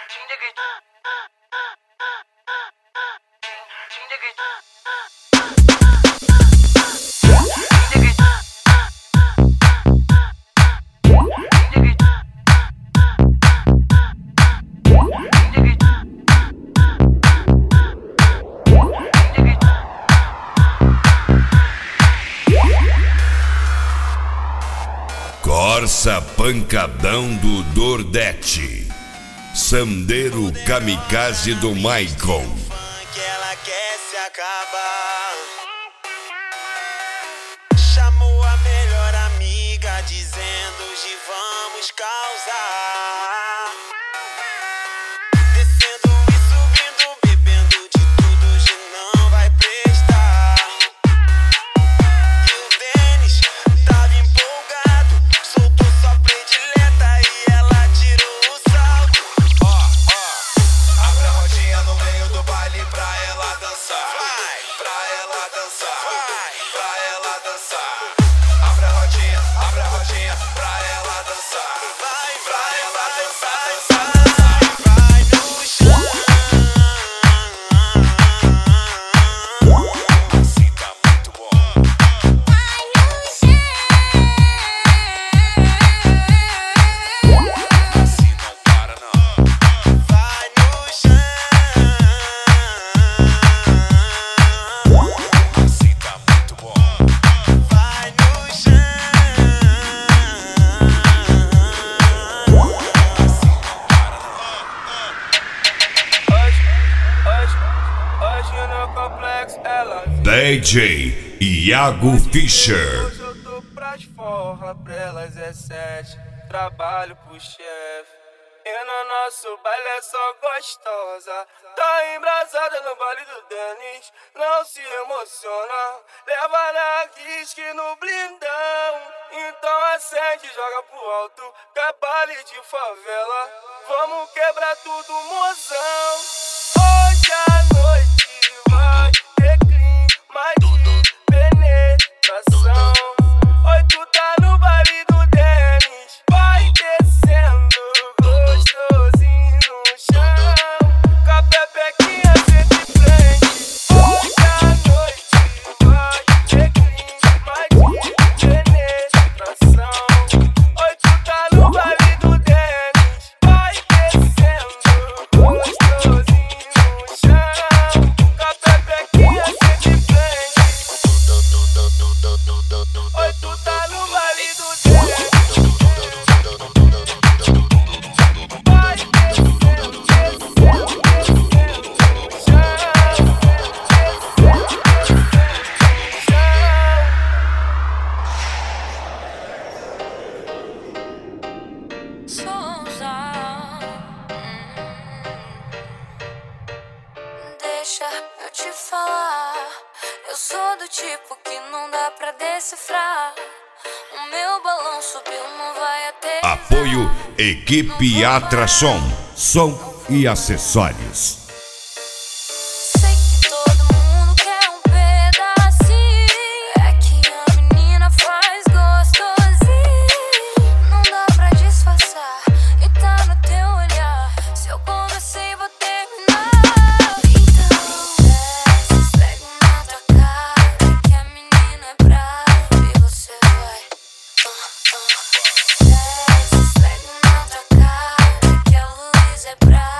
Corsa pancadão do Dordete, Sandeiro kamikaze do Michael. Que ela quer se acabar. Chamou a melhor amiga, dizendo hoje vamos causar. Descendo e subindo, bebendo de tudo, hoje não vai prestar. E o Denis tava empolgado, soltou sua predileta e ela tirou o salto. Abre a rodinha no meio do baile pra ela dançar. Vai, pra ela dançar. Vai, pra ela dançar. Abre a rodinha pra ela dançar. Vai, pra ela dançar. Vai no chão. Assim tá muito bom. Vai no chão. Assim não para não. Vai no chão. Assim tá muito bom. Vai no chão. Assim não para não. Hoje no complexo ela DJ Iago Fischer. Hoje eu tô pras forra, pra elas é 7, trabalho pro chefe. E no nosso baile é só gostosa. Tá embrasada no baile do Denis, não se emociona. Leva na risca e no blindão. Então acende e joga pro alto, que é baile de favela. Vamos quebrar tudo, mozão. Hoje a noite vai ter clima de penetração. Oi, tu tá no baile do Denis, vai descendo gostosinho no chão, com a pepequinha sempre prende. Hoje a noite vai ter clima de penetração. Oi, tu tá no baile do Denis, vai descendo gostosinho no chão, com a pepequinha sempre prende. Oi, tu tá no baile do Denis, vai descendo, descendo no chão. Souza, deixa eu te falar. Eu sou do tipo que não dá pra decifrar. O meu balão subiu, não vai até. Apoio Equipe Atrasom, som e acessórios. Sei que todo mundo quer um pedacinho. É que a menina faz gostosinho. Não dá pra disfarçar e tá no teu olhar. Se eu comecei, vou terminar. Então desce, esfrega na tua cara, que a menina é brava e você vai. Desce, esfrega na tua cara, que a luz é brava.